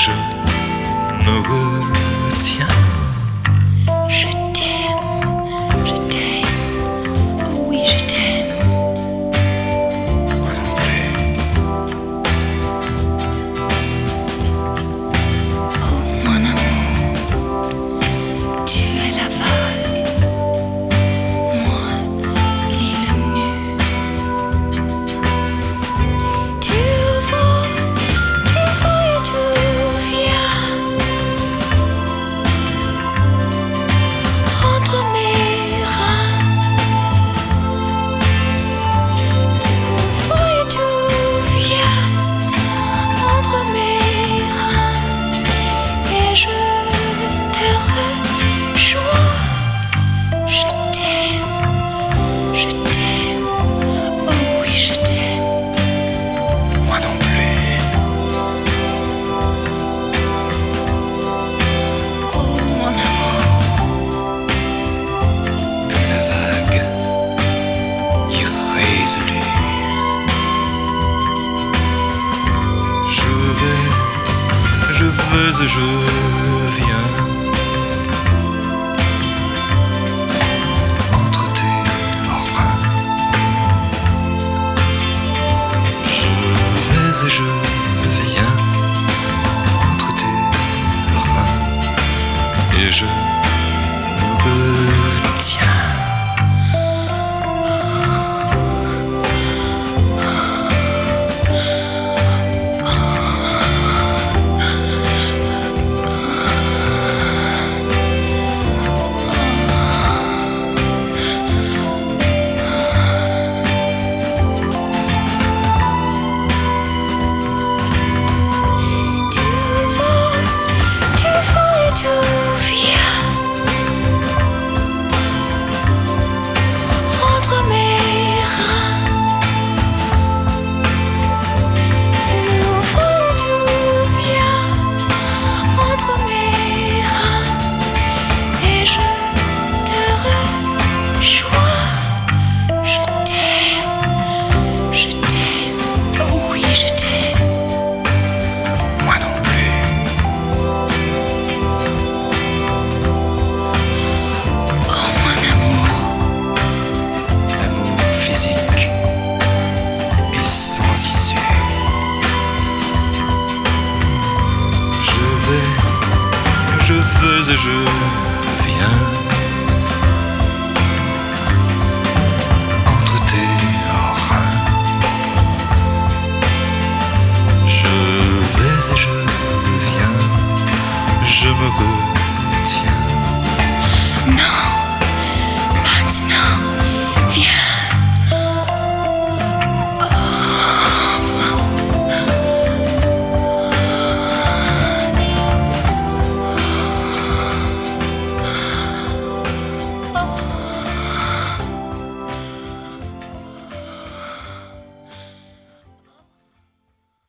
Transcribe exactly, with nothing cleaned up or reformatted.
je me retiens. Je t'aime, je t'aime, oh oui je t'aime. Moi non plus. Oh mon amour, tu es la vague, moi l'île nue. Tu vas, tu vas et tu viens entre mes reins. Tu vas et tu viens entre mes reins et je te rejoins. Je t'aime, je t'aime, oh oui je t'aime. Moi non plus. Oh mon amour, Comme la vague irrésolue. Je vais, je vais et je viens entre tes reins. Je vais et je viens entre tes reins et je me retiens. tu vas, tu vas et tu viens entre mes reins. Tu vas et tu viens entre mes reins et je te rejoins. Je t'aime, je t'aime, oh oui je t'aime. Moi non plus. Oh mon amour, L'amour physique est sans issue. Je vais, je vais et je viens entre tes reins. Je vais et je viens, je me